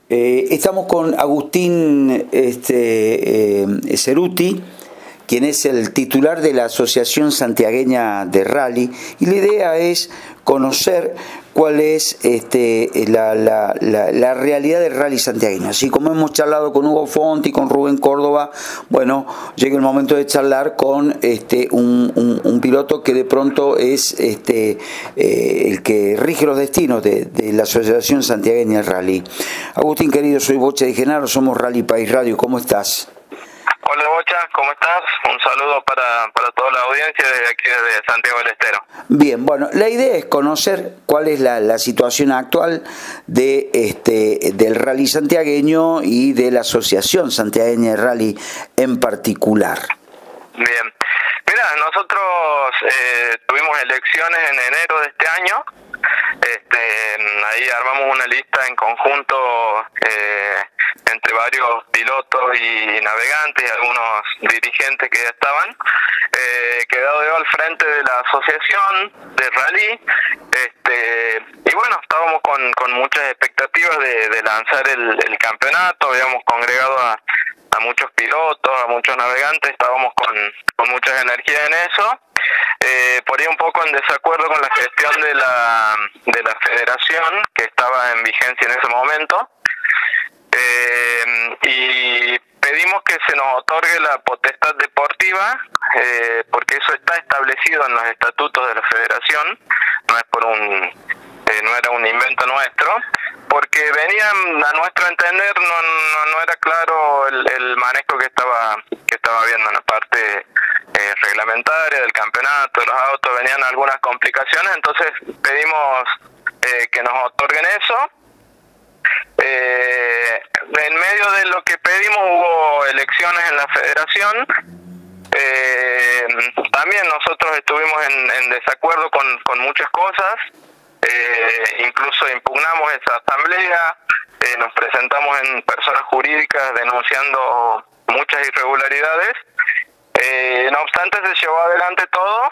Estamos con Agustín Ceruti, quien es el titular de la Asociación Santiagueña de Rally, y la idea es conocer cuál es la realidad del rally santiagueño. Así como hemos charlado con Hugo Fonti, con Rubén Córdoba, bueno, llega el momento de charlar con un piloto que de pronto es el que rige los destinos de la Asociación Santiagueña de Rally. Agustín, querido, soy Bocha de Genaro, somos Rally País Radio, ¿cómo estás? Hola Bocha, ¿cómo estás? Un saludo para toda la audiencia desde aquí, desde Santiago del Estero. Bien, bueno, la idea es conocer cuál es la situación actual del rally santiagueño y de la Asociación Santiagueña de Rally en particular. Bien, mira, nosotros tuvimos elecciones en enero de este año. Ahí armamos una lista en conjunto entre varios pilotos y navegantes y algunos dirigentes que ya estaban, quedado yo al frente de la asociación de rally, y bueno, estábamos con muchas expectativas de lanzar el campeonato. Habíamos congregado a muchos pilotos, a muchos navegantes, estábamos con muchas energías en eso. Por ahí un poco en desacuerdo con la gestión de la federación que estaba en vigencia en ese momento, y pedimos que se nos otorgue la potestad deportiva, porque eso está establecido en los estatutos de la federación, no es no era un invento nuestro, porque venían, a nuestro entender, no era claro el manejo que estaba viendo en la parte reglamentaria del campeonato, de los autos, venían algunas complicaciones, entonces pedimos que nos otorguen eso. En medio de lo que pedimos hubo elecciones en la federación. También nosotros estuvimos en desacuerdo con muchas cosas, incluso impugnamos esa asamblea, nos presentamos en personas jurídicas denunciando muchas irregularidades. No obstante, se llevó adelante todo,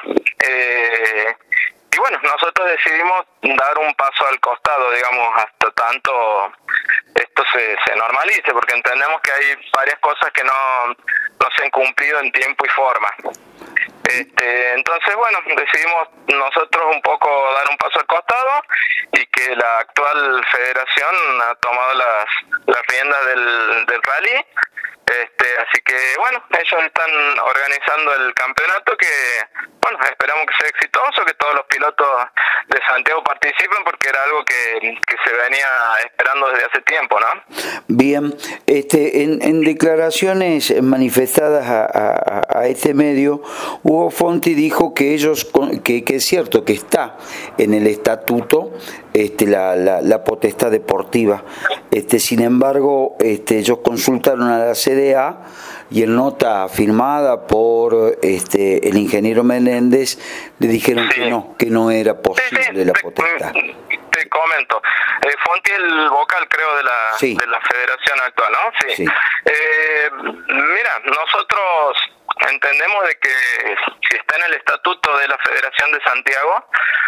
y bueno, nosotros decidimos dar un paso al costado, digamos, hasta tanto esto se normalice, porque entendemos que hay varias cosas que no se han cumplido en tiempo y forma. Entonces, bueno, decidimos nosotros un poco dar un paso al costado, y que la actual federación ha tomado las riendas del rally. Así que bueno, ellos están organizando el campeonato, que bueno, esperamos que sea exitoso, que todos los pilotos de Santiago participen, porque era algo que se venía esperando desde hace tiempo, ¿no? Bien, en declaraciones manifestadas a este medio, Hugo Fonti dijo que ellos, que es cierto que está en el estatuto la potestad deportiva. Sin embargo, ellos consultaron a la CDA y en nota firmada por el ingeniero Menéndez le dijeron que no era posible la potestad. Te comento, Fonti es el vocal, creo, de la federación actual, ¿no? Sí. Mira, nosotros entendemos de que si está en el estatuto de la Federación de Santiago,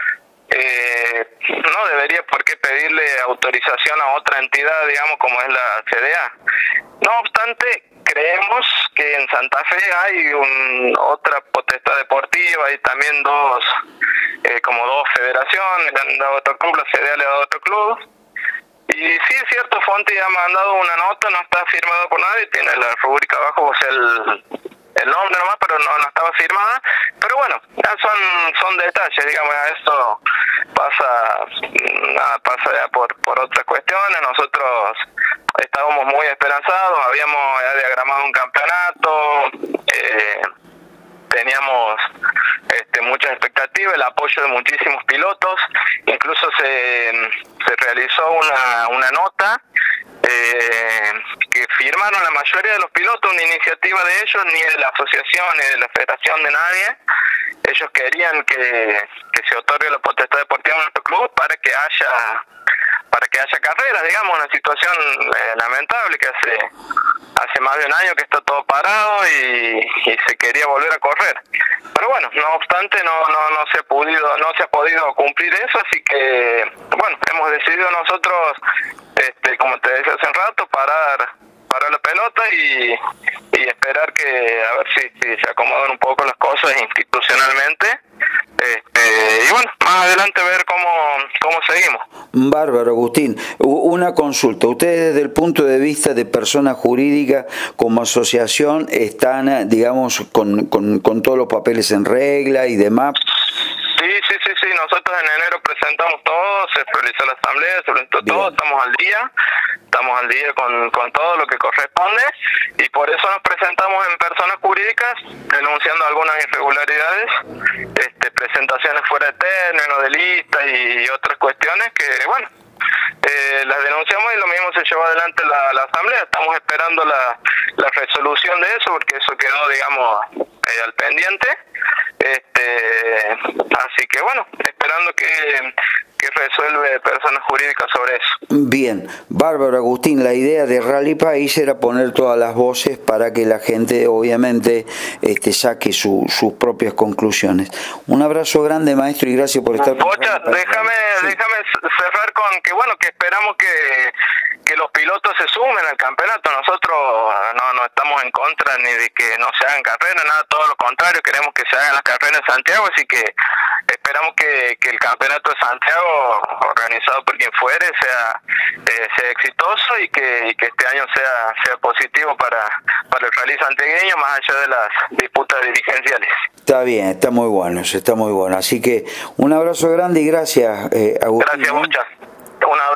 no debería por qué pedirle autorización a otra entidad, digamos, como es la CDA. No obstante, creemos que en Santa Fe hay otra potestad deportiva y también dos federaciones, le han dado otro club, la CDA le ha dado otro club. Y sí es cierto, Fonti ha mandado una nota, no está firmada por nadie, tiene la rúbrica abajo, o sea, el nombre nomás, pero no estaba firmada. Pero bueno, ya son detalles, digamos, esto pasa ya por otras cuestiones. Nosotros estábamos muy esperanzados, habíamos ya diagramado un campeonato, teníamos muchas expectativas, el apoyo de muchísimos pilotos, incluso se realizó una nota que firmaron la mayoría de los pilotos, una iniciativa de ellos, ni de la asociación ni de la federación, de nadie. Ellos querían que se otorgue la potestad deportiva en nuestro club para que haya carreras, digamos, una situación lamentable que hace más de un año que está todo parado y se quería volver a correr. Pero bueno, no obstante no se ha podido cumplir eso, así que bueno, hemos decidido nosotros, como te decía hace un rato, esperar que a ver si se acomodan un poco las cosas institucionalmente, y bueno, más adelante ver cómo seguimos. Bárbaro, Agustín. Una consulta. Ustedes desde el punto de vista de persona jurídica como asociación están, digamos, con todos los papeles en regla y demás. Sí, nosotros en enero presentamos todo, se realizó la asamblea, se presentó todo, estamos al día con todo lo que corresponde, y por eso nos presentamos en personas jurídicas denunciando algunas irregularidades, presentaciones fuera de término, de lista y otras cuestiones que, bueno, las denunciamos y lo mismo se llevó adelante la asamblea. Estamos esperando la resolución de eso, porque eso quedó, digamos, al pendiente. Así que bueno, esperando que resuelve personas jurídicas sobre eso. Bien, bárbaro, Agustín. La idea de Rally País era poner todas las voces para que la gente obviamente saque sus propias conclusiones. Un abrazo grande, maestro, y gracias por estar con Bocha, déjame cerrar con que bueno, que esperamos que los pilotos se sumen al campeonato. Nosotros no estamos en contra ni de que no se hagan carreras, nada, todo lo contrario, queremos que se hagan las carreras en Santiago, así que esperamos que el campeonato de Santiago, organizado por quien fuere, sea exitoso y que este año sea positivo para el rally santiagueño, más allá de las disputas dirigenciales. Está bien, está muy bueno, así que un abrazo grande y gracias, Agustín. Gracias, muchas. Un abrazo.